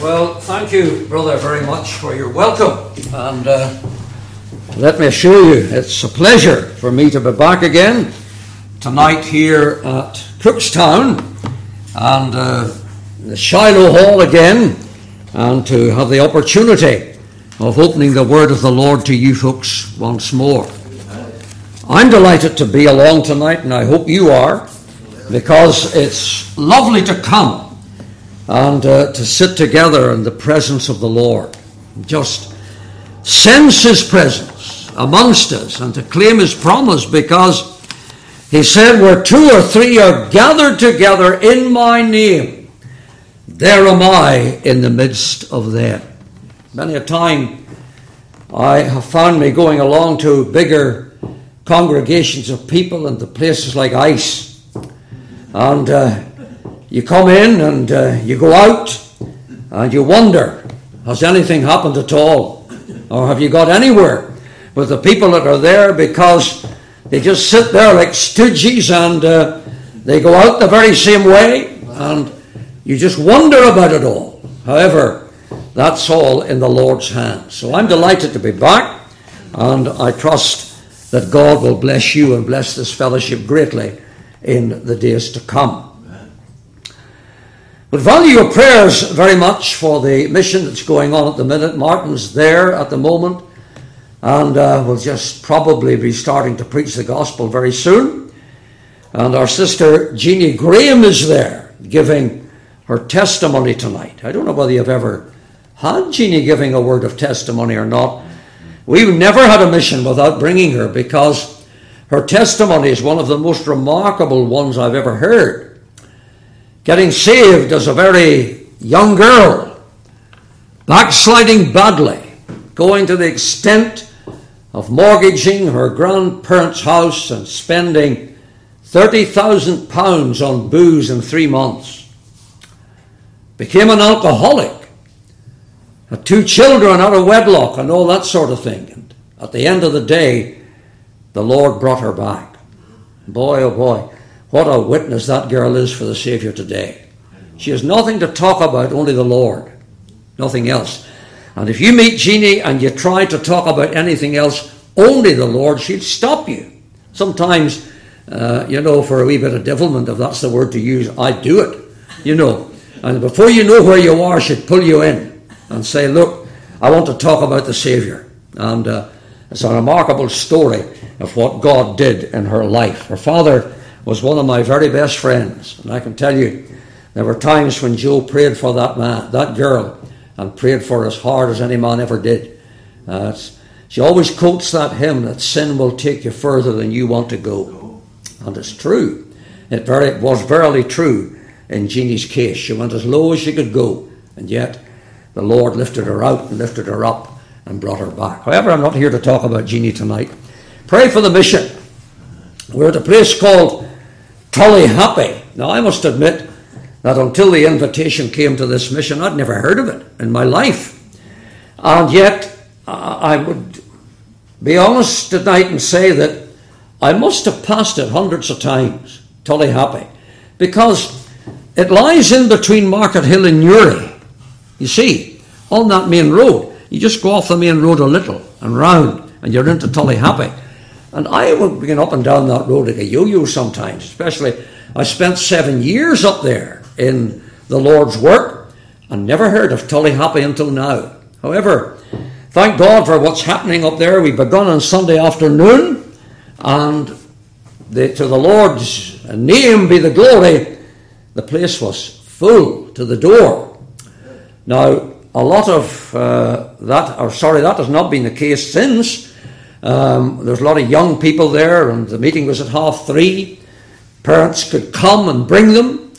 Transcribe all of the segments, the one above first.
Well, thank you, brother, very much for your welcome. And let me assure you, it's a pleasure for me to be back again tonight here at Cookstown and the Shiloh Hall again, and to have the opportunity of opening the word of the Lord to you folks once more. I'm delighted to be along tonight, and I hope you are, because it's lovely to come and to sit together in the presence of the Lord. Just sense His presence amongst us and to claim His promise, because He said, where two or three are gathered together in my name, there am I in the midst of them. Many a time I have found me going along to bigger congregations of people and to places like ICE, and you come in and you go out and you wonder, has anything happened at all? Or have you got anywhere with the people that are there? Because they just sit there like stooges, and they go out the very same way, and you just wonder about it all. However, that's all in the Lord's hands. So I'm delighted to be back, and I trust that God will bless you and bless this fellowship greatly in the days to come. But value your prayers very much for the mission that's going on at the minute. Martin's there at the moment, and will just probably be starting to preach the gospel very soon. And our sister Jeannie Graham is there giving her testimony tonight. I don't know whether you've ever had Jeannie giving a word of testimony or not. We've never had a mission without bringing her, because her testimony is one of the most remarkable ones I've ever heard. Getting saved as a very young girl, backsliding badly, going to the extent of mortgaging her grandparents' house and spending £30,000 on booze in 3 months. Became an alcoholic, had 2 children out of wedlock and all that sort of thing. And at the end of the day, the Lord brought her back. Boy, oh boy, what a witness that girl is for the Savior today. She has nothing to talk about, only the Lord. Nothing else. And if you meet Jeannie and you try to talk about anything else, only the Lord, she'll stop you. Sometimes, for a wee bit of devilment, if that's the word to use, I do it, And before you know where you are, she'd pull you in and say, look, I want to talk about the Savior. And it's a remarkable story of what God did in her life. Her father was one of my very best friends, and I can tell you, there were times when Joe prayed for that girl, and prayed for her as hard as any man ever did. She always quotes that hymn, that sin will take you further than you want to go. And it's true. It was verily true in Jeannie's case. She went as low as she could go, and yet the Lord lifted her out and lifted her up and brought her back. However, I'm not here to talk about Jeannie tonight. Pray for the mission. We're at a place called Tullyhappy. Now, I must admit that until the invitation came to this mission, I'd never heard of it in my life. And yet, I would be honest tonight and say that I must have passed it hundreds of times, Tullyhappy, because it lies in between Market Hill and Newry. You see, on that main road, you just go off the main road a little and round, and you're into Tullyhappy. And I would begin up and down that road like a yo-yo sometimes, especially I spent 7 years up there in the Lord's work and never heard of Tullyhappy until now. However, thank God for what's happening up there. We begun on Sunday afternoon, and to the Lord's name be the glory, the place was full to the door. Now, a lot of that has not been the case since. There's a lot of young people there, and the meeting was at 3:30. Parents could come and bring them,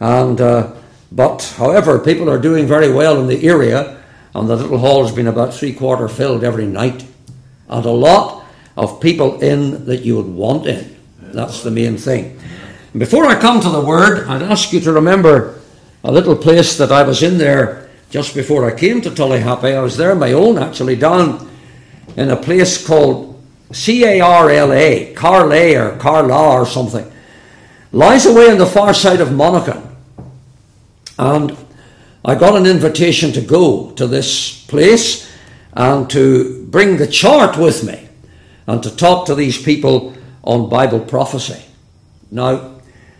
but however, people are doing very well in the area, and the little hall has been about 3/4 filled every night, and a lot of people in that you would want in. That's the main thing. And before I come to the word, I'd ask you to remember a little place that I was in there just before I came to Tullyhappy. I was there on my own, actually, down in a place called Carla, Carla or Carla or something. Lies away on the far side of Monaghan. And I got an invitation to go to this place and to bring the chart with me and to talk to these people on Bible prophecy. Now,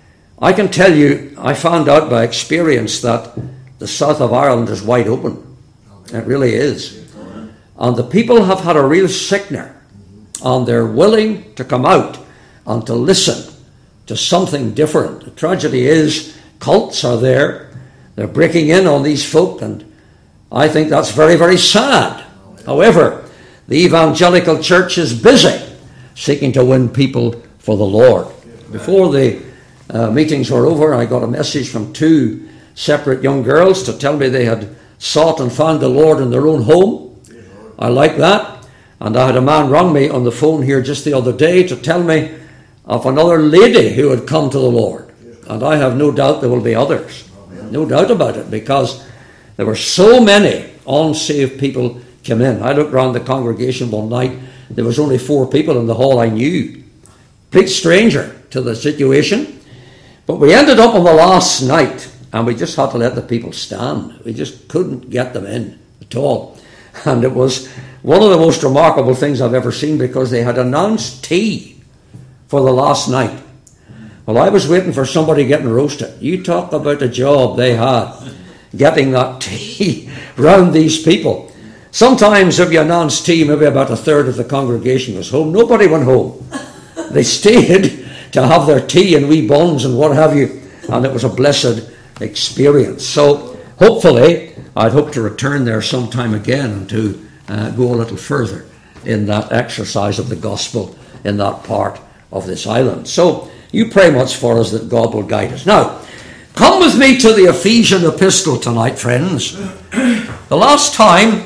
I can tell you, I found out by experience that the south of Ireland is wide open. It really is. And the people have had a real sickener, and they're willing to come out and to listen to something different. The tragedy is cults are there. They're breaking in on these folk, and I think that's very, very sad. However, the evangelical church is busy seeking to win people for the Lord. Before the meetings were over, I got a message from two separate young girls to tell me they had sought and found the Lord in their own home. I like that. And I had a man rung me on the phone here just the other day to tell me of another lady who had come to the Lord. And I have no doubt there will be others. No doubt about it, because there were so many unsaved people came in. I looked around the congregation one night. There was only 4 people in the hall I knew. Complete stranger to the situation. But we ended up on the last night, and we just had to let the people stand. We just couldn't get them in at all. And it was one of the most remarkable things I've ever seen, because they had announced tea for the last night. Well, I was waiting for somebody getting roasted. You talk about a job they had, getting that tea round these people. Sometimes if you announced tea, maybe about a third of the congregation was home. Nobody went home. They stayed to have their tea and wee buns and what have you. And it was a blessed experience. So hopefully, I'd hope to return there sometime again and to go a little further in that exercise of the gospel in that part of this island. So you pray much for us that God will guide us. Now, come with me to the Ephesian epistle tonight, friends. The last time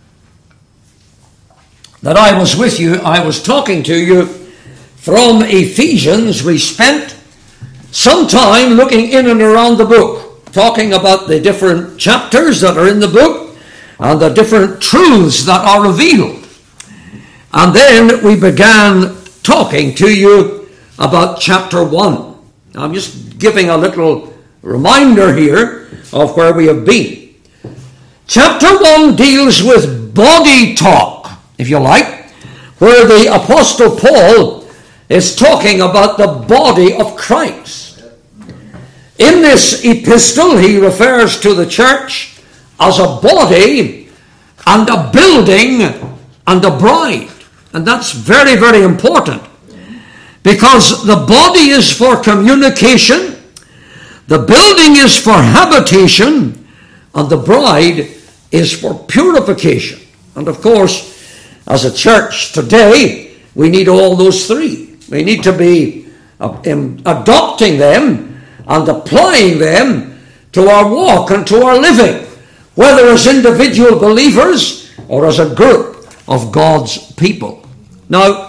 that I was with you, I was talking to you from Ephesians. We spent some time looking in and around the book, talking about the different chapters that are in the book and the different truths that are revealed. And then we began talking to you about chapter 1. I'm just giving a little reminder here of where we have been. Chapter 1 deals with body talk, if you like, where the Apostle Paul is talking about the body of Christ. In this epistle, he refers to the church as a body and a building and a bride. And that's very, very important, because the body is for communication, the building is for habitation, and the bride is for purification. And of course, as a church today, we need all those three. We need to be adopting them and applying them to our walk and to our living, whether as individual believers or as a group of God's people. Now,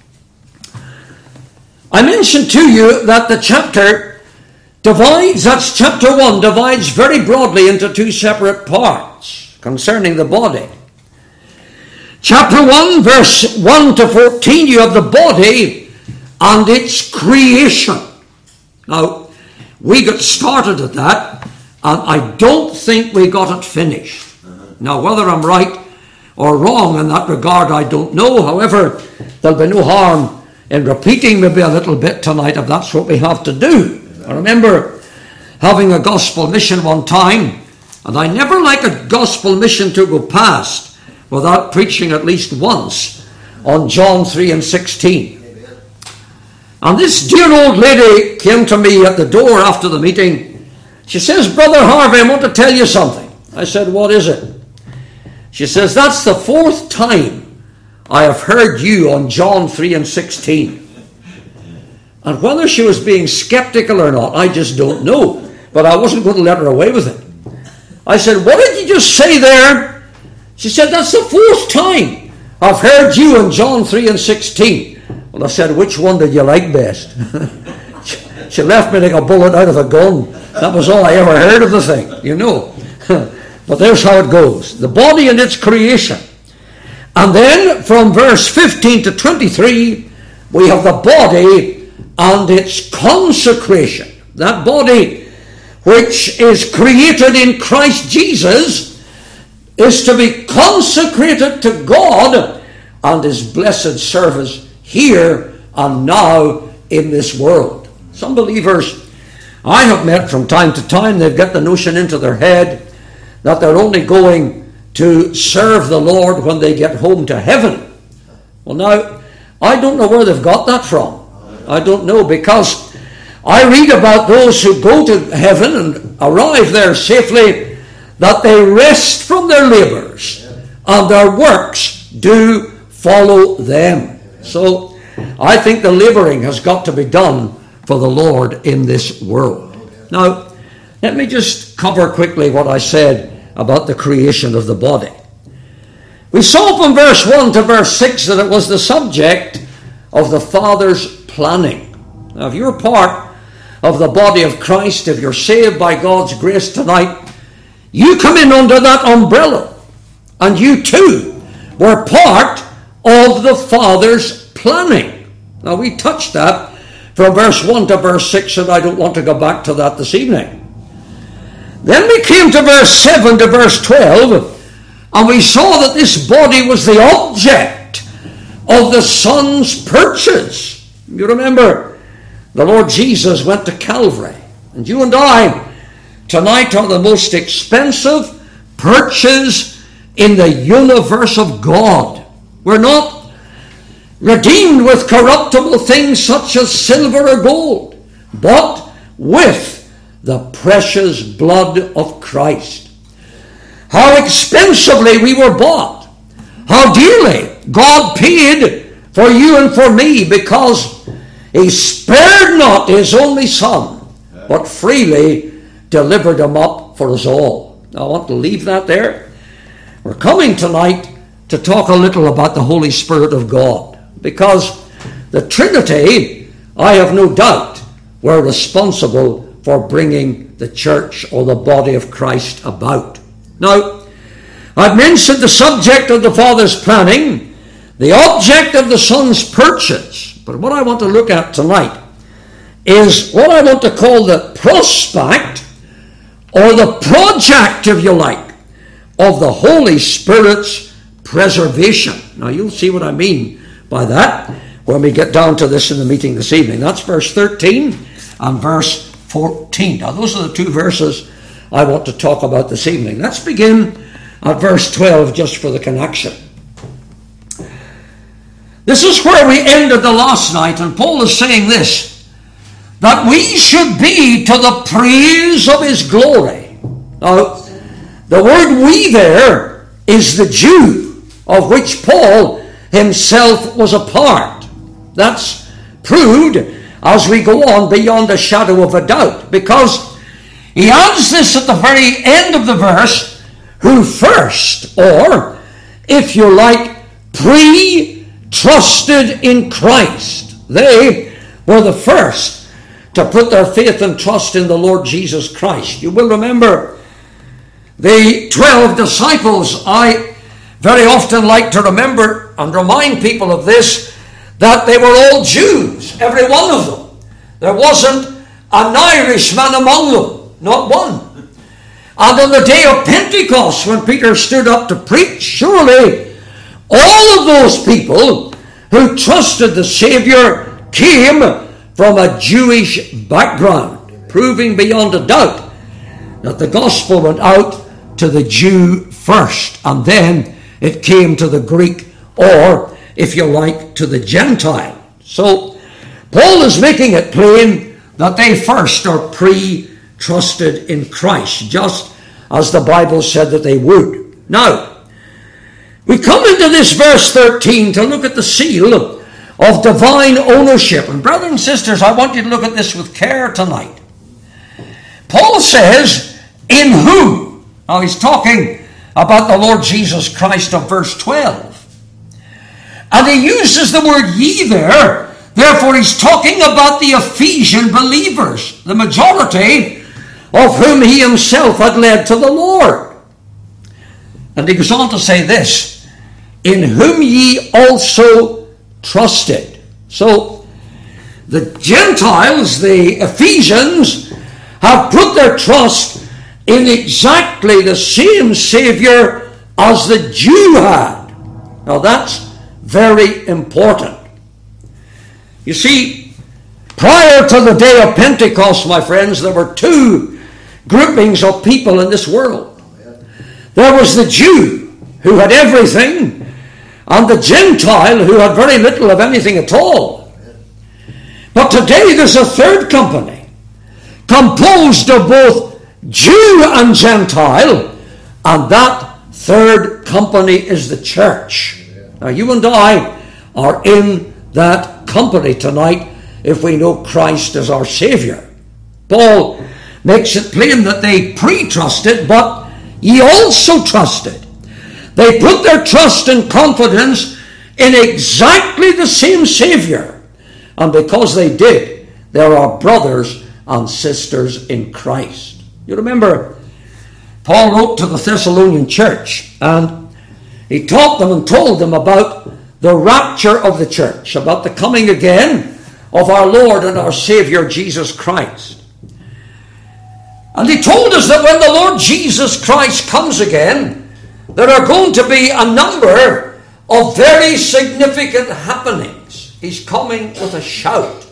I mentioned to you that the chapter divides, that's chapter 1, divides very broadly into 2 separate parts concerning the body. Chapter 1, verse 1 to 14, you have the body and its creation. Now, we got started at that, and I don't think we got it finished. Now, whether I'm right or wrong in that regard, I don't know. However, there'll be no harm in repeating maybe a little bit tonight if that's what we have to do. I remember having a gospel mission one time, and I never like a gospel mission to go past without preaching at least once on John 3 and 16. And this dear old lady came to me at the door after the meeting. She says, "Brother Harvey, I want to tell you something." I said, "What is it?" She says, "That's the 4th time I have heard you on John 3 and 16. And whether she was being skeptical or not, I just don't know. But I wasn't going to let her away with it. I said, "What did you just say there?" She said, "That's the 4th time I've heard you on John 3 and 16. Well, I said, "Which one did you like best?" She left me like a bullet out of a gun. That was all I ever heard of the thing, you know. But there's how it goes. The body and its creation. And then from verse 15 to 23, we have the body and its consecration. That body, which is created in Christ Jesus, is to be consecrated to God and His blessed service here and now in this world. Some believers I have met from time to time, they've got the notion into their head that they're only going to serve the Lord when they get home to heaven. Well, now, I don't know where they've got that from. I don't know, because I read about those who go to heaven and arrive there safely, that they rest from their labors and their works do follow them. So I think the laboring has got to be done for the Lord in this world. Now, let me just cover quickly what I said about the creation of the body. We saw from verse 1 to verse 6 that it was the subject of the Father's planning. Now, if you're part of the body of Christ, if you're saved by God's grace tonight, you come in under that umbrella, and you too were part of the Father's planning. Now, we touched that from verse 1 to verse 6, and I don't want to go back to that this evening. Then we came to verse 7 to verse 12, and we saw that this body was the object of the Son's purchase. You remember, the Lord Jesus went to Calvary, and you and I tonight are the most expensive purchase in the universe of God. We're not redeemed with corruptible things such as silver or gold, but with the precious blood of Christ. How expensively we were bought. How dearly God paid for you and for me, because He spared not His only Son, but freely delivered Him up for us all. Now, I want to leave that there. We're coming tonight to talk a little about the Holy Spirit of God, because the Trinity, I have no doubt, were responsible for bringing the church or the body of Christ about. Now, I've mentioned the subject of the Father's planning, the object of the Son's purchase. But what I want to look at tonight is what I want to call the prospect, or the project, if you like, of the Holy Spirit's preservation. Now, you'll see what I mean by that when we get down to this in the meeting this evening. That's verse 13 and verse 14. Now, those are the two verses I want to talk about this evening. Let's begin at verse 12 just for the connection. This is where we ended the last night, and Paul is saying this, that we should be to the praise of His glory. Now, the word "we" there is the Jew, of which Paul himself was a part. That's proved as we go on beyond a shadow of a doubt, because he adds this at the very end of the verse, who first, or if you like, trusted in Christ. They were the first to put their faith and trust in the Lord Jesus Christ. You will remember the 12 disciples. I very often like to remember and remind people of this, that they were all Jews, every one of them. There wasn't an Irishman among them, not one. And on the day of Pentecost, when Peter stood up to preach, surely all of those people who trusted the Savior came from a Jewish background, proving beyond a doubt that the gospel went out to the Jew first, and then it came to the Greek, or, if you like, to the Gentile. So, Paul is making it plain that they first are trusted in Christ, just as the Bible said that they would. Now, we come into this verse 13 to look at the seal of divine ownership. And brothers and sisters, I want you to look at this with care tonight. Paul says, in whom? Now he's talking about the Lord Jesus Christ of verse 12. And he uses the word ye there. Therefore he's talking about the Ephesian believers, the majority of whom he himself had led to the Lord. And he goes on to say this, in whom ye also trusted. So the Gentiles, the Ephesians, have put their trust in exactly the same Savior as the Jew had. Now that's very important. You see, prior to the day of Pentecost, my friends, there were two groupings of people in this world. There was the Jew, who had everything, and the Gentile, who had very little of anything at all. But today there's a third company, composed of both Jew and Gentile, and that third company is the church. Now you and I are in that company tonight if we know Christ as our Savior. Paul makes it plain that they pre-trusted, but ye also trusted. They put their trust and confidence in exactly the same Savior. And because they did, there are brothers and sisters in Christ. You remember, Paul wrote to the Thessalonian church, and he taught them and told them about the rapture of the church, about the coming again of our Lord and our Savior Jesus Christ. And he told us that when the Lord Jesus Christ comes again, there are going to be a number of very significant happenings. He's coming with a shout.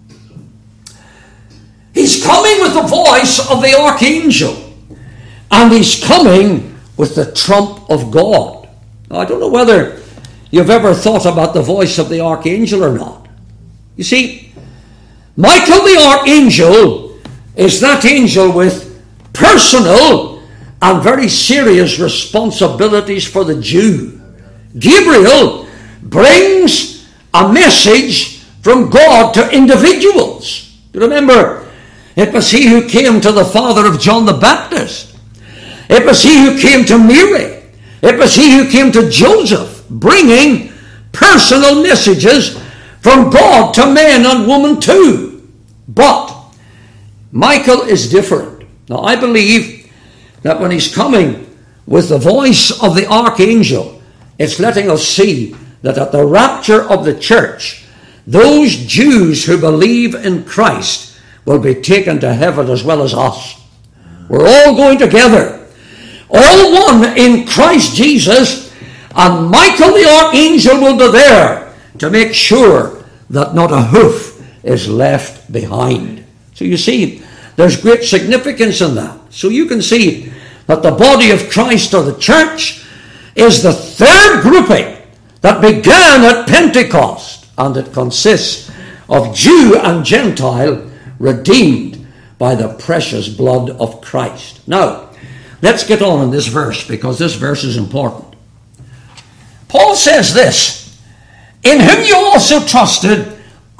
He's coming with the voice of the archangel. And he's coming with the trump of God. Now, I don't know whether you've ever thought about the voice of the archangel or not. You see, Michael the archangel is that angel with personal and very serious responsibilities for the Jew. Gabriel brings a message from God to individuals. You remember, it was he who came to the father of John the Baptist. It was he who came to Mary. It was he who came to Joseph, bringing personal messages from God to men and women too. But Michael is different. Now I believe that when he's coming with the voice of the archangel, it's letting us see that at the rapture of the church, those Jews who believe in Christ will be taken to heaven as well as us. We're all going together, all one in Christ Jesus, and Michael the archangel will be there to make sure that not a hoof is left behind. So you see, there's great significance in that. So you can see that the body of Christ, or the church, is the third grouping that began at Pentecost, and it consists of Jew and Gentile redeemed by the precious blood of Christ. Now, let's get on in this verse, because this verse is important. Paul says this, in whom you also trusted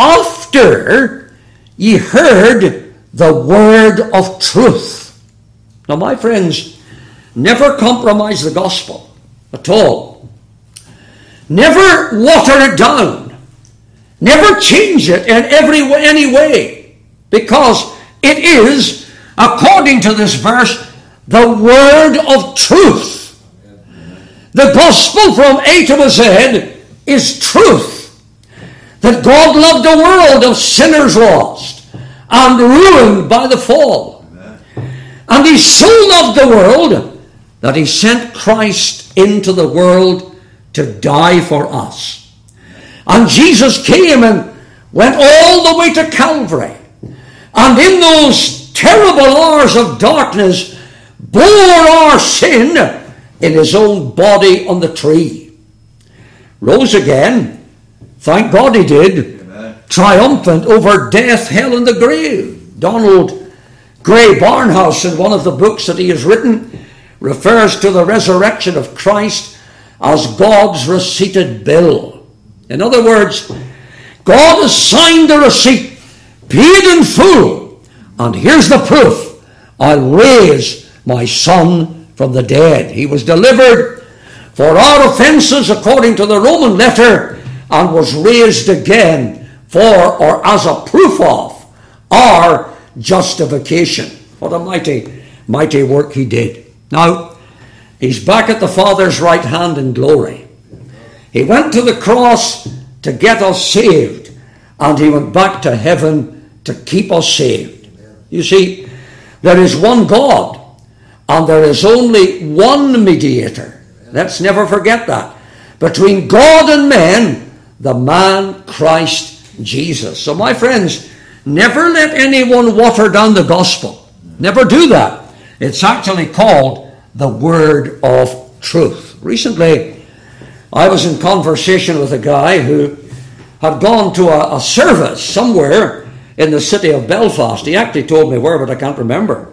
after ye heard the word of truth. Now, my friends, never compromise the gospel at all. Never water it down. Never change it in any way, because it is, according to this verse, the word of truth. The gospel from A to Z is truth. That God loved a world of sinners lost and ruined by the fall. And he so loved the world that he sent Christ into the world to die for us. And Jesus came and went all the way to Calvary. And in those terrible hours of darkness, bore our sin in his own body on the tree. Rose again. Thank God he did. Amen. Triumphant over death, hell, and the grave. Donald Gray Barnhouse, in one of the books that he has written, refers to the resurrection of Christ as God's receipted bill. In other words, God has signed the receipt, paid in full, and here's the proof. I'll raise my son from the dead. He was delivered for our offenses according to the Roman letter, and was raised again for, or as a proof of, our justification. What a mighty, mighty work he did. Now, he's back at the Father's right hand in glory. He went to the cross to get us saved, and he went back to heaven to keep us saved. You see, There is one God, and there is only one mediator. Let's never forget that. Between God and men, the man Christ Jesus. So my friends, never let anyone water down the gospel. Never do that. It's actually called the word of truth. Recently, I was in conversation with a guy who had gone to a service somewhere in the city of Belfast. He actually told me where, but I can't remember.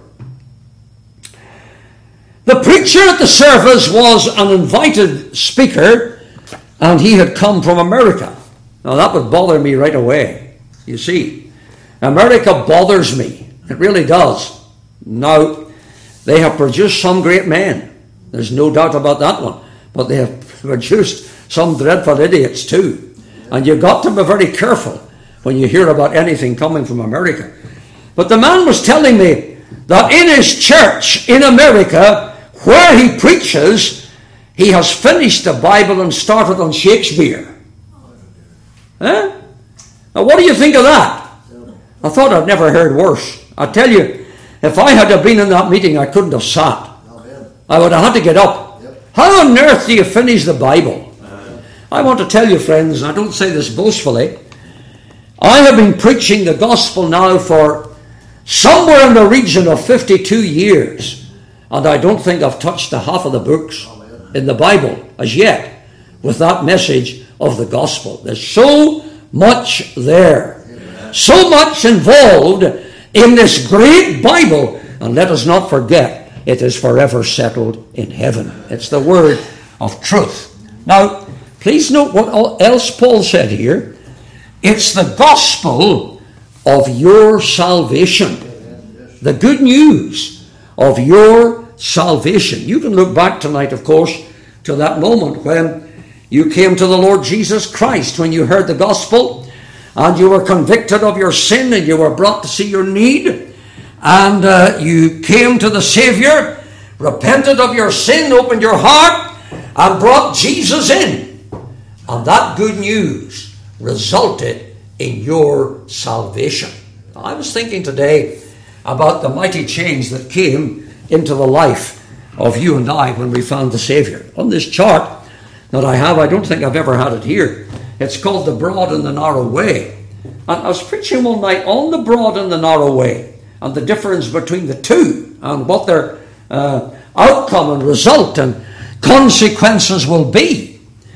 The preacher at the service was an invited speaker, and he had come from America. Now that would bother me right away. You see, America bothers me. It really does. Now, they have produced some great men. There's no doubt about that one. But they have produced some dreadful idiots too. And you've got to be very careful when you hear about anything coming from America. But the man was telling me that in his church in America, where he preaches, he has finished the Bible and started on Shakespeare. Huh? Now what do you think of that? I thought I'd never heard worse. I tell you, if I had been in that meeting, I couldn't have sat. I would have had to get up. How on earth do you finish the Bible? I want to tell you, friends, and I don't say this boastfully, I have been preaching the gospel now for somewhere in the region of 52 years. And I don't think I've touched the half of the books in the Bible as yet with that message of the gospel. There's so much there. So much involved in this great Bible. And let us not forget, it is forever settled in heaven. It's the word of truth. Now, please note what else Paul said here. It's the gospel of your salvation. The good news of your salvation. You can look back tonight, of course, to that moment when you came to the Lord Jesus Christ, when you heard the gospel and you were convicted of your sin and you were brought to see your need, and you came to the Savior, repented of your sin, opened your heart and brought Jesus in. And that good news resulted in your salvation. I was thinking today about the mighty change that came into the life of you and I when we found the Savior. On this chart that I have, I don't think I've ever had it here. It's called the broad and the narrow way. And I was preaching one night on the broad and the narrow way and the difference between the two and what their outcome and result and consequences will be.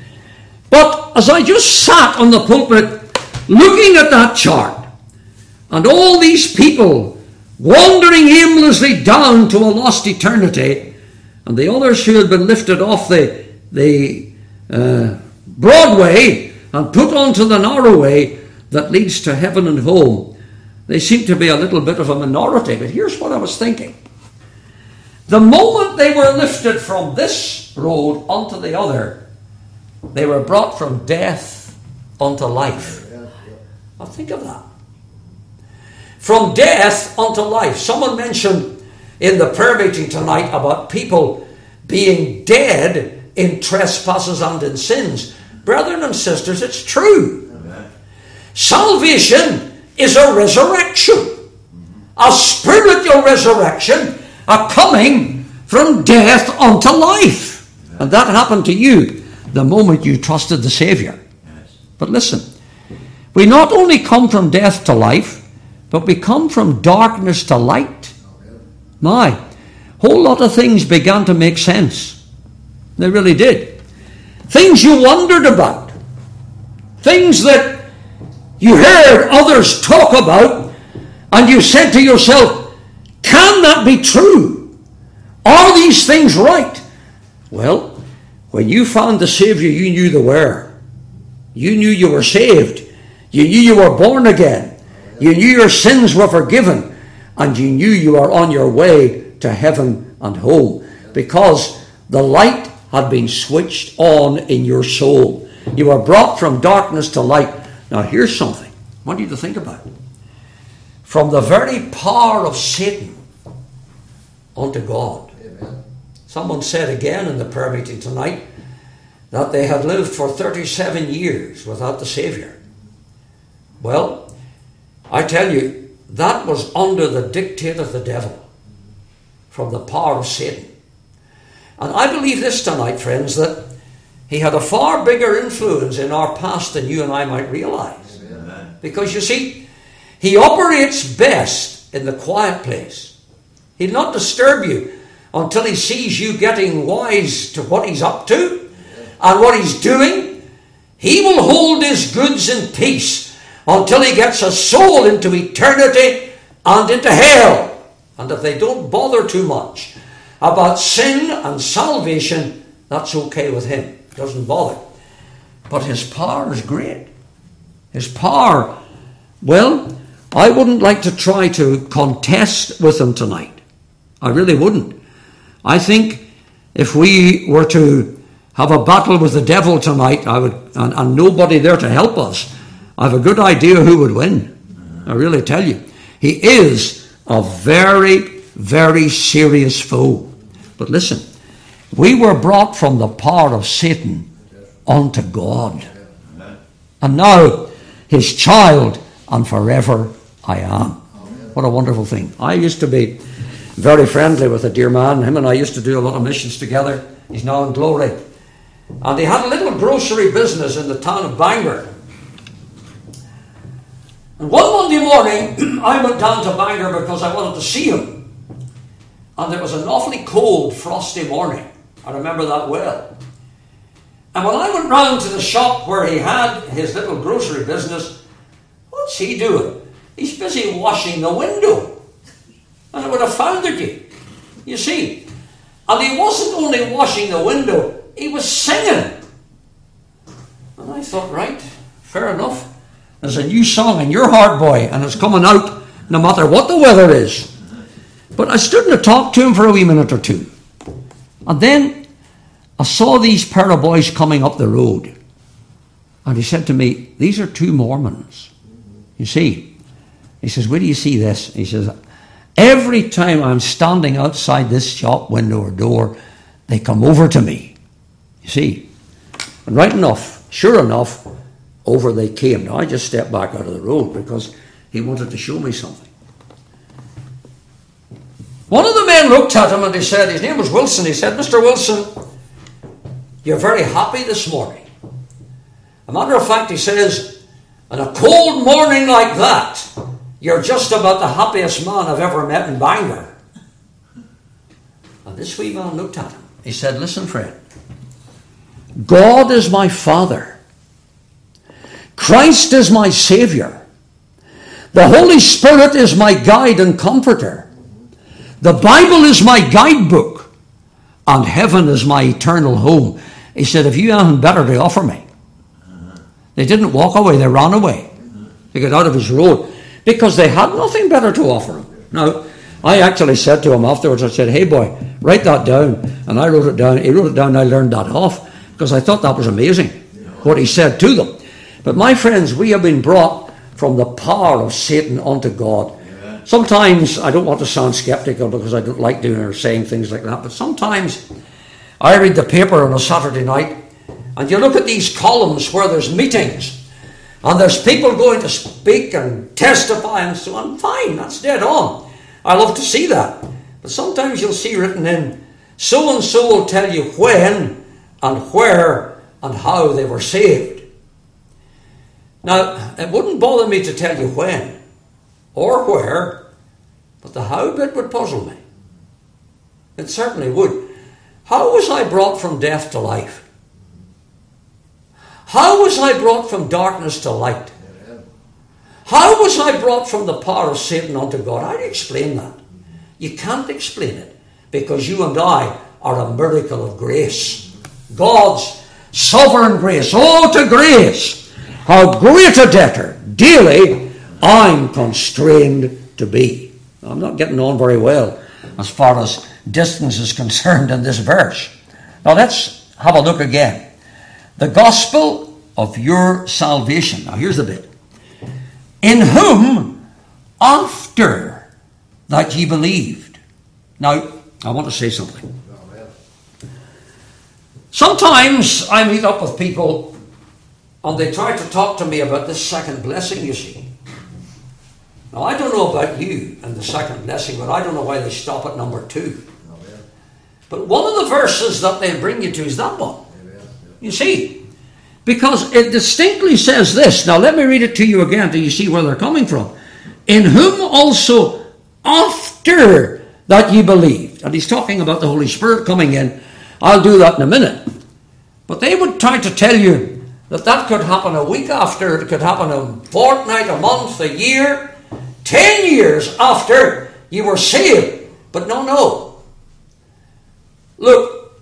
But as I just sat on the pulpit looking at that chart and all these people wandering aimlessly down to a lost eternity, and the others who had been lifted off the broad way and put onto the narrow way that leads to heaven and home, they seem to be a little bit of a minority. But here's what I was thinking. The moment they were lifted from this road onto the other, they were brought from death unto life. Now think of that. From death unto life. Someone mentioned in the prayer meeting tonight about people being dead in trespasses and in sins. Brethren and sisters, it's true. Amen. Salvation is a resurrection. A spiritual resurrection, a coming from death unto life. Amen. And that happened to you the moment you trusted the Savior. Yes. But listen, we not only come from death to life, but we come from darkness to light. My, whole lot of things began to make sense. They really did. Things you wondered about. Things that you heard others talk about, and you said to yourself, can that be true? Are these things right? Well, when you found the Savior, you knew they were. You knew you were saved. You knew you were born again. You knew your sins were forgiven, and you knew you were on your way to heaven and home because the light had been switched on in your soul. You were brought from darkness to light. Now here's something I want you to think about. From the very power of Satan unto God. Amen. Someone said again in the prayer meeting tonight that they had lived for 37 years without the Savior. Well, I tell you, that was under the dictate of the devil. from the power of Satan. And I believe this tonight, friends, that he had a far bigger influence in our past than you and I might realize. Amen. Because you see, he operates best in the quiet place. He'll not disturb you until he sees you getting wise to what he's up to and what he's doing. He will hold his goods in peace until he gets a soul into eternity and into hell. And if they don't bother too much about sin and salvation, that's okay with him. Doesn't bother. But his power is great. His power, well, I wouldn't like to try to contest with him tonight. I really wouldn't. I think if we were to have a battle with the devil tonight, I would, and nobody there to help us, I have a good idea who would win. I really tell you. He is a very, very serious foe. But listen, we were brought from the power of Satan unto God. And now his child, and forever I am. What a wonderful thing. I used to be very friendly with a dear man. Him and I used to do a lot of missions together. He's now in glory. And he had a little grocery business in the town of Bangor. And one Monday morning, I went down to Bangor because I wanted to see him. And it was an awfully cold, frosty morning. I remember that well. And when I went round to the shop where he had his little grocery business, what's he doing? He's busy washing the window. And I would have foundered you. You see. And he wasn't only washing the window, he was singing. And I thought, right, fair enough. There's a new song in your heart, boy, and it's coming out no matter what the weather is. But I stood and talked to him for a wee minute or two. And then I saw these pair of boys coming up the road. And he said to me, these are two Mormons. You see. He says, where do you see this? He says, every time I'm standing outside this shop window or door, they come over to me. You see. And right enough, sure enough, over they came. Now I just stepped back out of the road because he wanted to show me something. One of the men looked at him and he said, his name was Wilson, he said, Mr. Wilson, you're very happy this morning. As a matter of fact, he says, on a cold morning like that, you're just about the happiest man I've ever met in Bangor. And this wee man looked at him. He said, listen, friend, God is my Father. Christ is my Savior. The Holy Spirit is my guide and comforter. The Bible is my guidebook. And heaven is my eternal home. He said, have you anything better to offer me? They didn't walk away, they ran away. They got out of his road because they had nothing better to offer him. Now, I actually said to him afterwards, I said, hey boy, write that down. And I wrote it down. He wrote it down and I learned that off because I thought that was amazing, what he said to them. But my friends, we have been brought from the power of Satan unto God. Amen. Sometimes, I don't want to sound skeptical because I don't like doing or saying things like that, but sometimes I read the paper on a Saturday night and you look at these columns where there's meetings and there's people going to speak and testify and so on. Fine, that's dead on. I love to see that. But sometimes you'll see written in, so-and-so will tell you when and where and how they were saved. Now, it wouldn't bother me to tell you when or where, but the how bit would puzzle me. It certainly would. How was I brought from death to life? How was I brought from darkness to light? How was I brought from the power of Satan unto God? How do you explain that? You can't explain it because you and I are a miracle of grace. God's sovereign grace. Oh, to grace! How great a debtor daily I'm constrained to be. I'm not getting on very well as far as distance is concerned in this verse. Now let's have a look again. The gospel of your salvation. Now here's the bit. In whom after that ye believed. Now I want to say something. Sometimes I meet up with people and they try to talk to me about this second blessing, you see. Now, I don't know about you and the second blessing, but I don't know why they stop at number 2. But one of the verses that they bring you to is that one. You see, because it distinctly says this. Now, let me read it to you again till you see where they're coming from. In whom also after that ye believed. And he's talking about the Holy Spirit coming in. I'll do that in a minute. But they would try to tell you that that could happen a week after, it could happen a fortnight, a month, a year, 10 years after you were saved. But no. Look,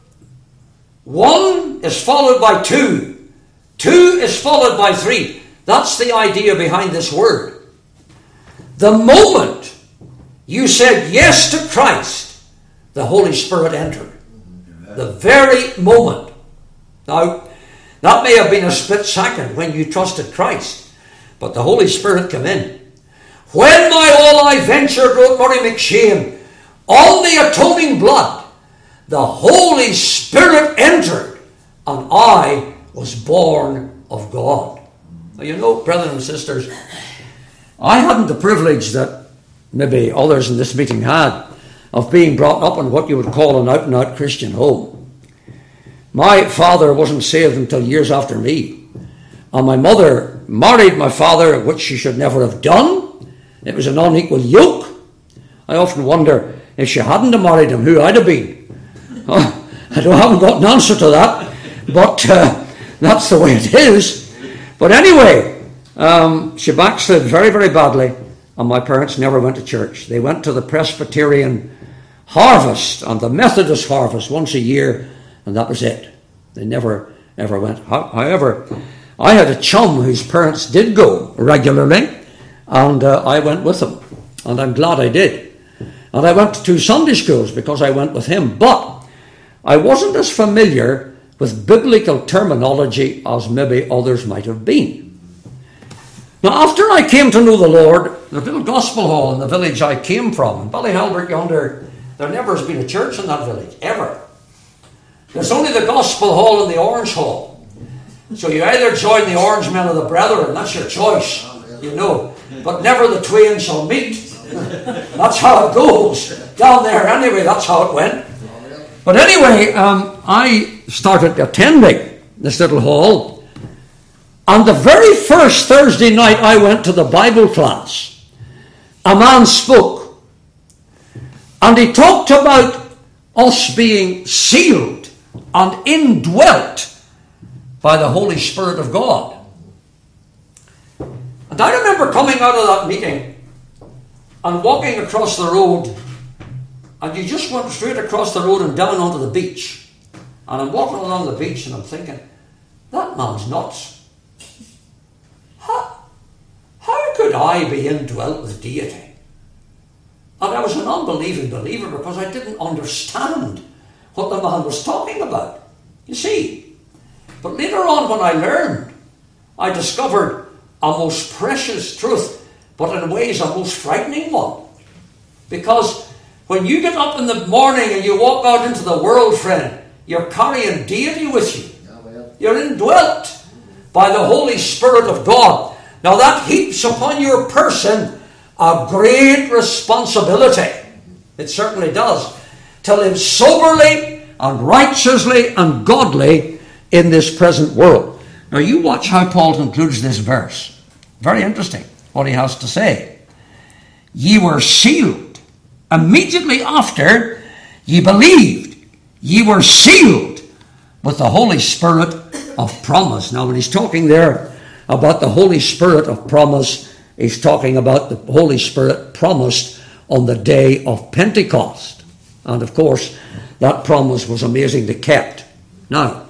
1 is followed by 2. 2 is followed by 3. That's the idea behind this word. The moment you said yes to Christ, the Holy Spirit entered. The very moment. Now, that may have been a split second when you trusted Christ, but the Holy Spirit came in. When my all I ventured, wrote Murray McShane, on the atoning blood, the Holy Spirit entered, and I was born of God. Now, you know, brothers and sisters, I hadn't the privilege that maybe others in this meeting had of being brought up in what you would call an out-and-out Christian home. My father wasn't saved until years after me. And my mother married my father, which she should never have done. It was an unequal yoke. I often wonder, if she hadn't have married him, who I'd have been. I haven't got an answer to that. But that's the way it is. But anyway, she backslid very, very badly. And my parents never went to church. They went to the Presbyterian harvest and the Methodist harvest once a year. And that was it. They never, ever went. However, I had a chum whose parents did go regularly, and I went with them. And I'm glad I did. And I went to 2 Sunday schools because I went with him. But I wasn't as familiar with biblical terminology as maybe others might have been. Now, after I came to know the Lord, the little gospel hall in the village I came from, in Ballyhalbert yonder, there never has been a church in that village, ever. There's only the gospel hall and the orange hall. So you either join the orange men or the brethren, that's your choice, you know. But never the twain shall meet. That's how it goes. Down there anyway, that's how it went. But anyway, I started attending this little hall. And the very first Thursday night I went to the Bible class, a man spoke. And he talked about us being sealed and indwelt by the Holy Spirit of God. And I remember coming out of that meeting and walking across the road, and you just went straight across the road and down onto the beach. And I'm walking along the beach and I'm thinking, that man's nuts. How could I be indwelt with deity? And I was an unbelieving believer because I didn't understand what the man was talking about. You see. But later on when I learned, I discovered a most precious truth, but in ways a most frightening one. Because when you get up in the morning and you walk out into the world, friend, you're carrying deity with you. You're indwelt by the Holy Spirit of God. Now that heaps upon your person a great responsibility. It certainly does. To live soberly and righteously and godly in this present world. Now you watch how Paul concludes this verse. Very interesting what he has to say. Ye were sealed. Immediately after ye believed, ye were sealed with the Holy Spirit of promise. Now when he's talking there about the Holy Spirit of promise, he's talking about the Holy Spirit promised on the day of Pentecost. And of course, that promise was amazingly kept. Now,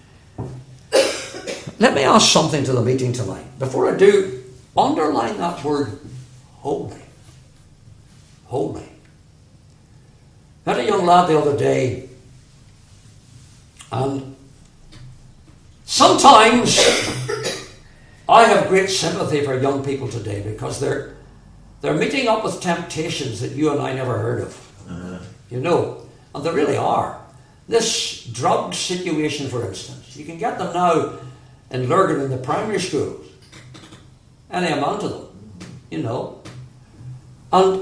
let me ask something to the meeting tonight. Before I do, underline that word, holy. Holy. I had a young lad the other day, and sometimes I have great sympathy for young people today because they're meeting up with temptations that you and I never heard of. You know, and they really are. This drug situation, for instance, you can get them now in Lurgan in the primary schools. Any amount of them, you know. And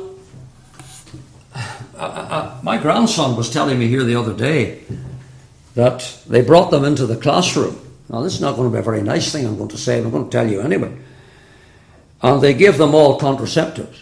my grandson was telling me here the other day that they brought them into the classroom. Now, this is not going to be a very nice thing I'm going to say, but I'm going to tell you anyway. And they gave them all contraceptives.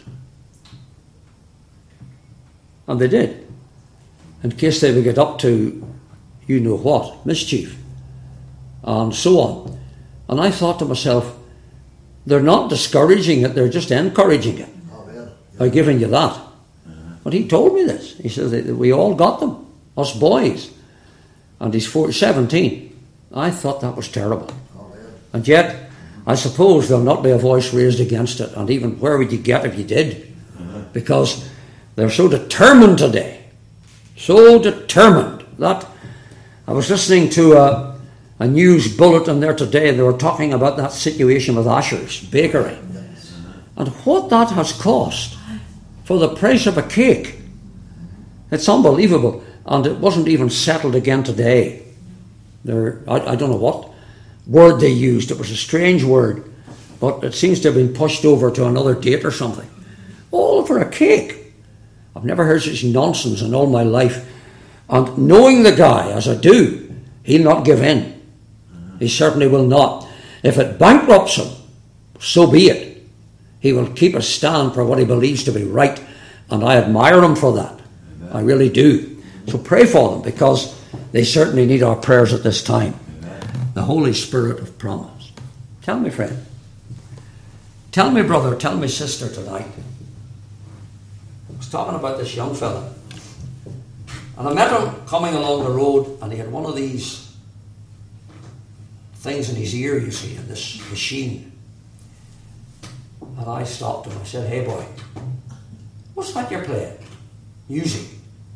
And they did. In case they would get up to you know what, mischief, and so on. And I thought to myself, they're not discouraging it, they're just encouraging it by giving you that. But he told me this. He says that we all got them, us boys. And he's 17. I thought that was terrible. And yet, I suppose there'll not be a voice raised against it. And even where would you get if you did? Because they're so determined today. So determined that I was listening to a news bulletin there today, and they were talking about that situation with Asher's Bakery. And what that has cost for the price of a cake. It's unbelievable. And it wasn't even settled again today. I don't know what word they used. It was a strange word. But it seems to have been pushed over to another date or something. All for a cake. I've never heard such nonsense in all my life. And knowing the guy, as I do, he'll not give in. He certainly will not. If it bankrupts him, so be it. He will keep a stand for what he believes to be right. And I admire him for that. Amen. I really do. So pray for them, because they certainly need our prayers at this time. Amen. The Holy Spirit of promise. Tell me, friend. Tell me, brother. Tell me, sister, tonight. I was talking about this young fella. And I met him coming along the road, and he had one of these things in his ear, you see, in this machine. And I stopped him. I said, "Hey, boy, what's that you're playing? Music."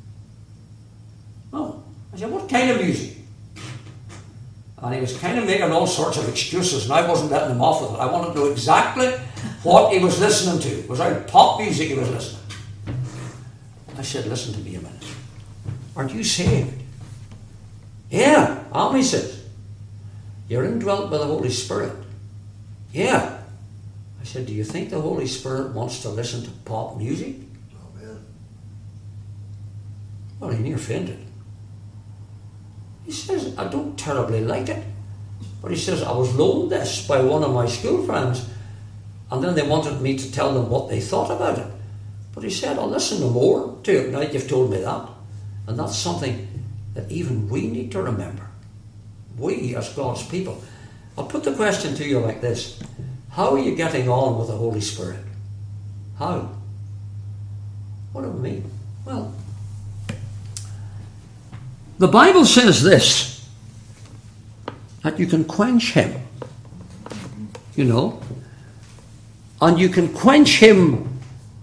"Oh." I said, "What kind of music?" And he was kind of making all sorts of excuses, and I wasn't letting him off with it. I wanted to know exactly what he was listening to. Was it pop music he was listening? I said, "Listen to me a minute. Aren't you saved?" "Yeah, he says." "You're indwelt by the Holy Spirit." "Yeah." I said, "Do you think the Holy Spirit wants to listen to pop music?" Amen. Well, he near fainted. He says, "I don't terribly like it." But he says, "I was loaned this by one of my school friends, and then they wanted me to tell them what they thought about it. But he said, I'll listen no more to it now you've told me that." And that's something that even we need to remember. We, as God's people. I'll put the question to you like this. How are you getting on with the Holy Spirit? How? What do I mean? Well, the Bible says this, that you can quench him, you know, and you can quench him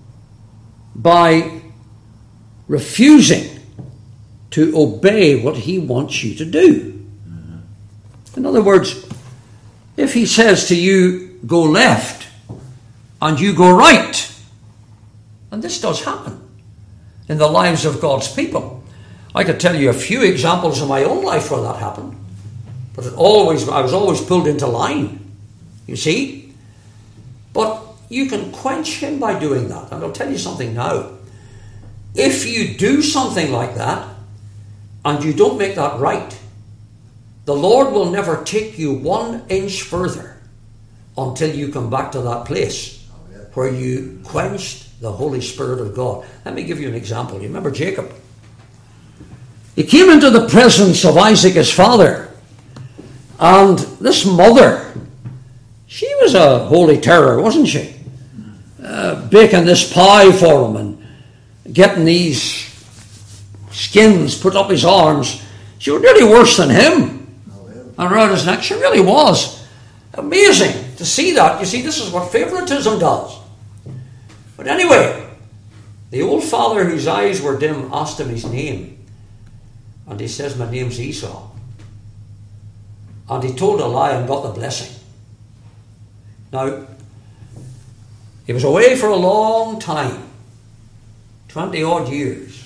by refusing to obey what he wants you to do. In other words, if he says to you, go left, and you go right, and this does happen in the lives of God's people. I could tell you a few examples in my own life where that happened, but I was always pulled into line, you see. But you can quench him by doing that. And I'll tell you something now. If you do something like that, and you don't make that right, the Lord will never take you 1 inch further until you come back to that place where you quenched the Holy Spirit of God. Let me give you an example. You remember Jacob? He came into the presence of Isaac, his father, and this mother, she was a holy terror, wasn't she? Baking this pie for him and getting these skins put up his arms. She was really worse than him. And around his neck, she really was. Amazing to see that. You see, this is what favoritism does. But anyway, the old father, whose eyes were dim, asked him his name. And he says, "My name's Esau." And he told a lie and got the blessing. Now, he was away for a long time, 20 odd years,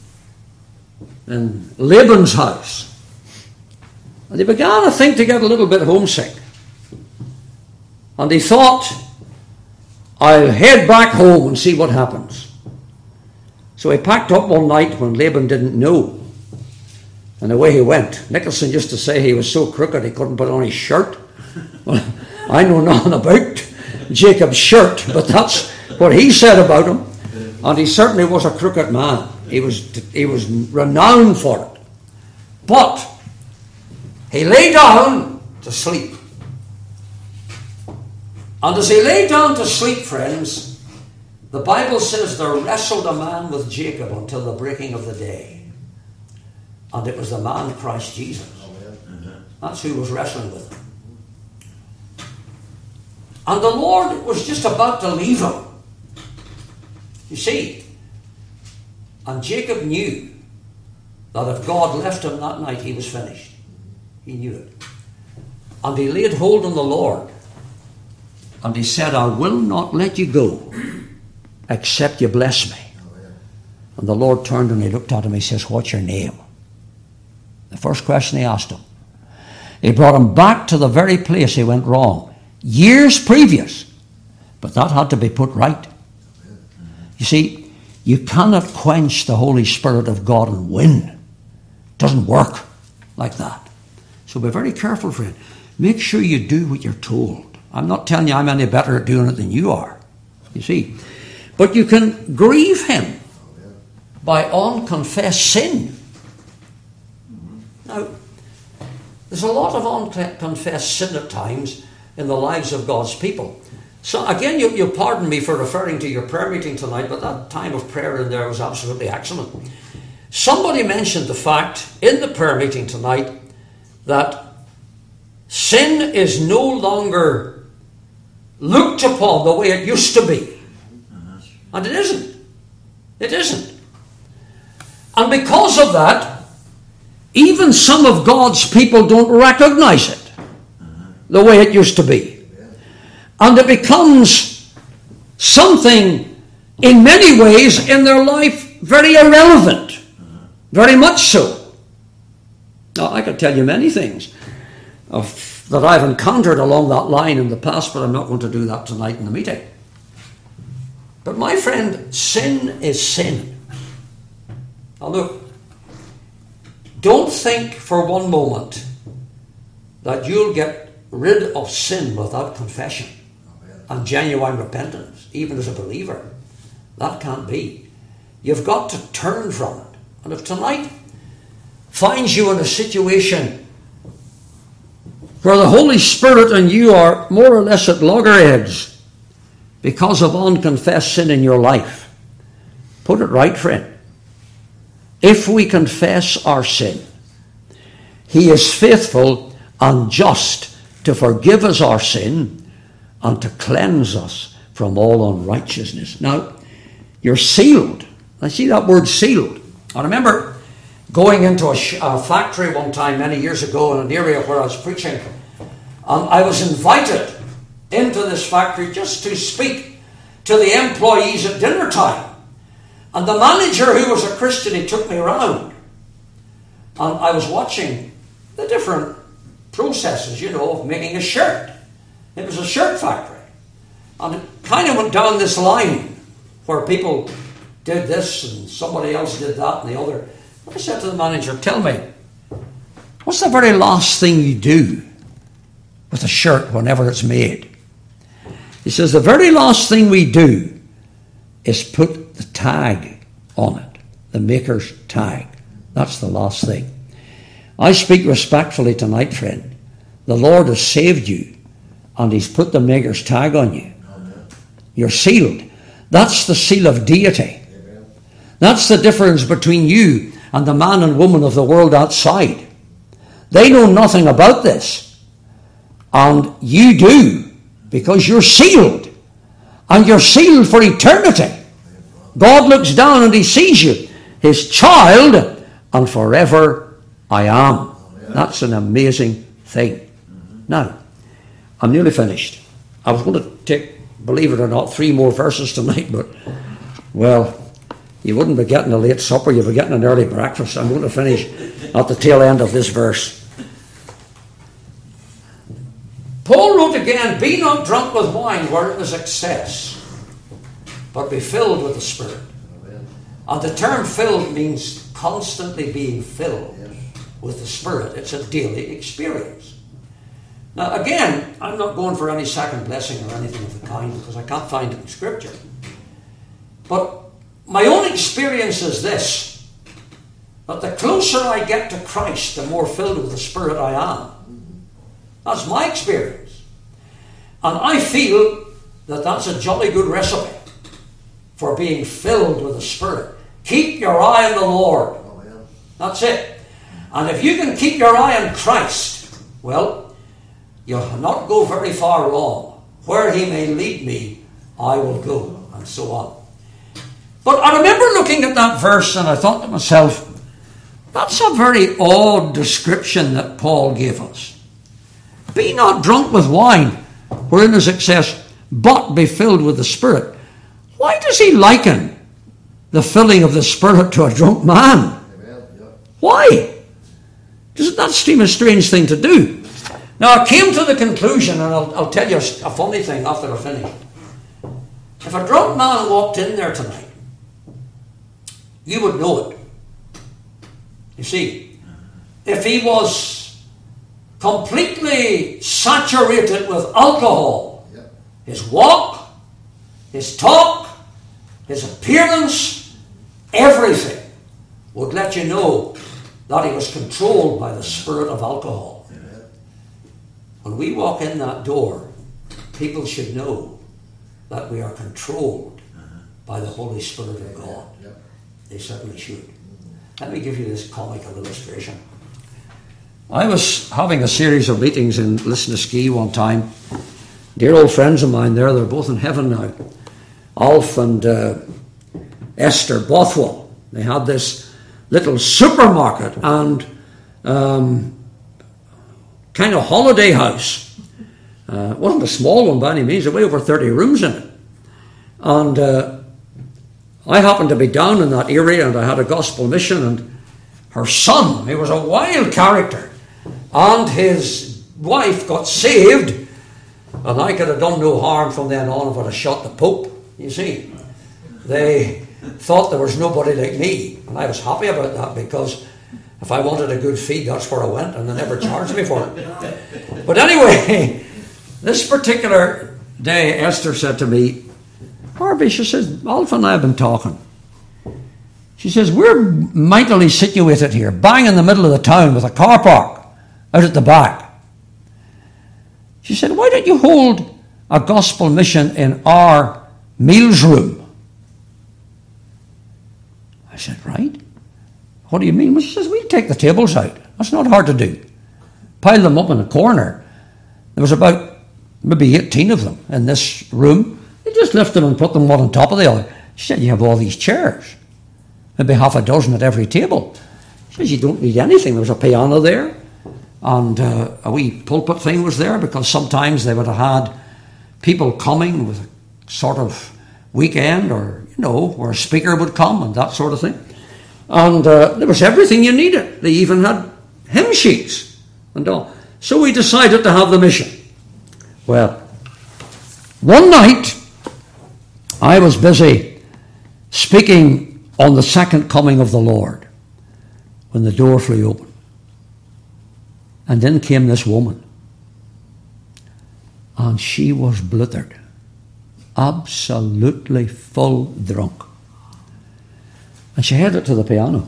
in Laban's house. And he began, I think, to get a little bit homesick. And he thought, I'll head back home and see what happens. So he packed up one night when Laban didn't know. And away he went. Nicholson used to say he was so crooked he couldn't put on his shirt. Well, I know nothing about Jacob's shirt, but that's what he said about him. And he certainly was a crooked man. He was renowned for it. But he lay down to sleep. And as he lay down to sleep, friends, the Bible says there wrestled a man with Jacob until the breaking of the day. And it was the man Christ Jesus. That's who was wrestling with him. And the Lord was just about to leave him. You see, and Jacob knew that if God left him that night, he was finished. He knew it. And he laid hold on the Lord. And he said, I will not let you go except you bless me. And the Lord turned and he looked at him. He says, what's your name? The first question he asked him. He brought him back to the very place he went wrong. Years previous. But that had to be put right. You see, you cannot quench the Holy Spirit of God and win. It doesn't work like that. So be very careful, friend. Make sure you do what you're told. I'm not telling you I'm any better at doing it than you are. You see. But you can grieve him by unconfessed sin. Now, there's a lot of unconfessed sin at times in the lives of God's people. So again, you'll pardon me for referring to your prayer meeting tonight, but that time of prayer in there was absolutely excellent. Somebody mentioned the fact in the prayer meeting tonight that sin is no longer looked upon the way it used to be. And it isn't. It isn't. And because of that, even some of God's people don't recognize it the way it used to be. And it becomes something, in many ways, in their life, very irrelevant. Very much so. Now, I could tell you many things that I've encountered along that line in the past, but I'm not going to do that tonight in the meeting. But my friend, sin is sin. Now look, don't think for one moment that you'll get rid of sin without confession and genuine repentance, even as a believer. That can't be. You've got to turn from it. And if tonight finds you in a situation where the Holy Spirit and you are more or less at loggerheads because of unconfessed sin in your life, put it right, friend. If we confess our sin, He is faithful and just to forgive us our sin and to cleanse us from all unrighteousness. Now, you're sealed. I see that word sealed. I remember going into a factory one time many years ago in an area where I was preaching, and I was invited into this factory just to speak to the employees at dinner time. And the manager, who was a Christian, he took me around, and I was watching the different processes, of making a shirt. It was a shirt factory. And it kind of went down this line where people did this and somebody else did that and the other. I said to the manager, tell me, what's the very last thing you do with a shirt whenever it's made? He says, the very last thing we do is put the tag on it, the maker's tag. That's the last thing. I speak respectfully tonight, friend. The Lord has saved you and He's put the maker's tag on you. You're sealed. That's the seal of deity. That's the difference between you and the man and woman of the world outside. They know nothing about this. And you do, because you're sealed. And you're sealed for eternity. God looks down and He sees you, His child, and forever I am. That's an amazing thing. Now, I'm nearly finished. I was going to take, believe it or not, 3 more verses tonight, but, well, you wouldn't be getting a late supper, you'd be getting an early breakfast. I'm going to finish at the tail end of this verse. Paul wrote again, be not drunk with wine where it is excess, but be filled with the Spirit. And the term filled means constantly being filled with the Spirit. It's a daily experience. Now again, I'm not going for any second blessing or anything of the kind because I can't find it in Scripture. But my own experience is this, that the closer I get to Christ, the more filled with the Spirit I am. That's my experience. And I feel that that's a jolly good recipe for being filled with the Spirit. Keep your eye on the Lord. That's it. And if you can keep your eye on Christ, well, you'll not go very far wrong. Where he may lead me, I will go, and so on. But I remember looking at that verse and I thought to myself, that's a very odd description that Paul gave us. Be not drunk with wine, wherein is excess, but be filled with the Spirit. Why does he liken the filling of the Spirit to a drunk man? Why? Doesn't that seem a strange thing to do? Now I came to the conclusion, and I'll tell you a funny thing after I finish. If a drunk man walked in there tonight, you would know it. You see, if he was completely saturated with alcohol, his walk, his talk, his appearance, everything would let you know that he was controlled by the spirit of alcohol. When we walk in that door, people should know that we are controlled by the Holy Spirit of God. They certainly should. Let me give you this comical illustration. I was having a series of meetings in Lisnaskea one time. Dear old friends of mine there, they're both in heaven now. Alf and Esther Bothwell. They had this little supermarket and kind of holiday house. It wasn't a small one by any means. There were way over 30 rooms in it. And I happened to be down in that area, and I had a gospel mission, and her son, he was a wild character, and his wife got saved, and I could have done no harm from then on if I'd have shot the Pope. You see, they thought there was nobody like me, and I was happy about that, because if I wanted a good feed, that's where I went, and they never charged me for it. But anyway, this particular day, Esther said to me, Harvey, she says, Alf and I have been talking. She says, we're mightily situated here, bang in the middle of the town with a car park out at the back. She said, why don't you hold a gospel mission in our meals room? I said, right. What do you mean? Well, she says, we'll take the tables out. That's not hard to do. Pile them up in a corner. There was about maybe 18 of them in this room. You just lift them and put them one on top of the other. She said, you have all these chairs. Maybe half a dozen at every table. She says, you don't need anything. There was a piano there. And a wee pulpit thing was there, because sometimes they would have had people coming with a sort of weekend, or, where a speaker would come and that sort of thing. And there was everything you needed. They even had hymn sheets and all. So we decided to have the mission. Well, one night, I was busy speaking on the second coming of the Lord when the door flew open. And then came this woman. And she was blithered. Absolutely full drunk. And she headed to the piano.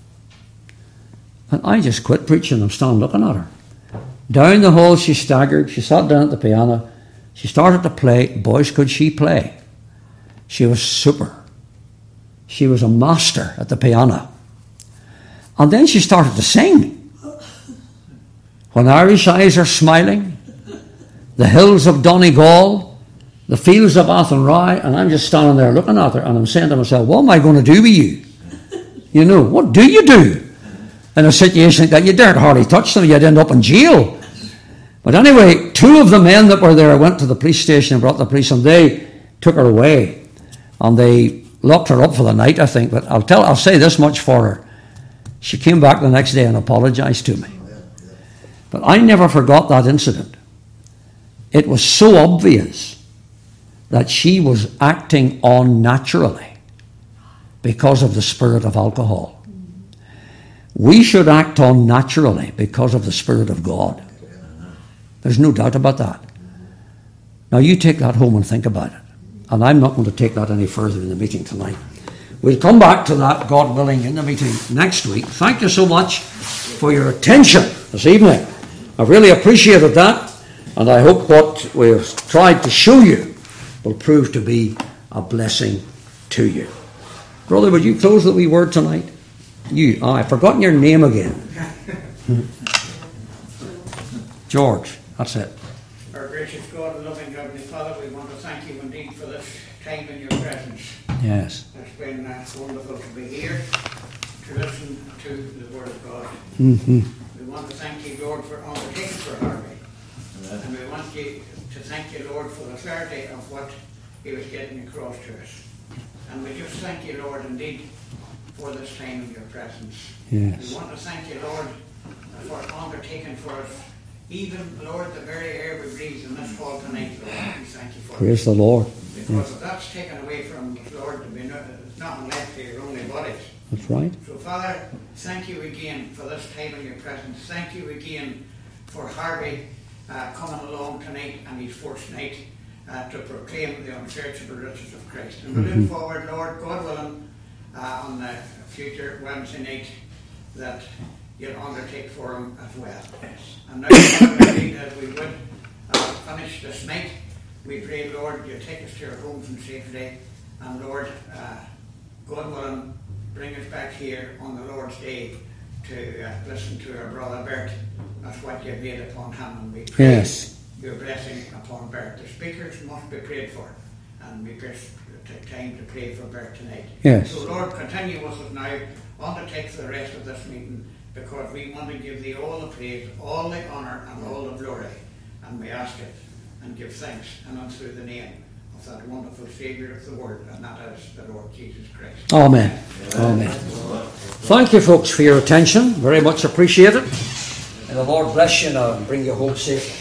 And I just quit preaching. I'm standing looking at her. Down the hall she staggered. She sat down at the piano. She started to play. Boys, could she play? She was super. She was a master at the piano. And then she started to sing. When Irish eyes are smiling, the hills of Donegal, the fields of Athenry, and I'm just standing there looking at her, and I'm saying to myself, what am I going to do with you? What do you do in a situation like that? You daren't hardly touch them, you'd end up in jail. But anyway, two of the men that were there went to the police station and brought the police, and they took her away. And they locked her up for the night, I think. But I'll say this much for her. She came back the next day and apologized to me. But I never forgot that incident. It was so obvious that she was acting unnaturally because of the spirit of alcohol. We should act unnaturally because of the Spirit of God. There's no doubt about that. Now you take that home and think about it. And I'm not going to take that any further in the meeting tonight. We'll come back to that, God willing, in the meeting next week. Thank you so much for your attention this evening. I've really appreciated that, and I hope what we've tried to show you will prove to be a blessing to you. Brother, would you close the wee word tonight? I've forgotten your name again. George, that's it. Our gracious God and loving Heavenly Father, we want to thank you indeed for this time in your presence. Yes. It's been wonderful to be here, to listen to the Word of God. Mm-hmm. We want to thank you, Lord, for undertaking for Harvey. And we want you to thank you, Lord, for the clarity of what he was getting across to us. And we just thank you, Lord, indeed, for this time in your presence. Yes. We want to thank you, Lord, for undertaking for us, even, Lord, the very air we breathe in this fall tonight, Lord. We thank you for Praise the Lord. because if that's taken away from us, Lord, to be nothing left for your only bodies. That's right. So, Father, thank you again for this time in your presence. Thank you again for Harvey coming along tonight and his first night to proclaim the unsearchable riches of Christ. And we look forward, Lord, God willing, on the future Wednesday night that you'll undertake for him as well. And now, as we would finish this night, we pray, Lord, you take us to our homes in safety, and Lord, God willing, bring us back here on the Lord's Day to listen to our brother Bert. That's what you've laid upon him, and we pray your blessing upon Bert. The speakers must be prayed for, and we just take time to pray for Bert tonight. Yes. So Lord, continue with us now, undertake the rest of this meeting, because we want to give thee all the praise, all the honour, and all the glory, and we ask it and give thanks, and unto the name of that wonderful Saviour of the world, and that is the Lord Jesus Christ. Amen. Amen. Thank you, folks, for your attention. Very much appreciated. And the Lord bless you now and bring you home safely.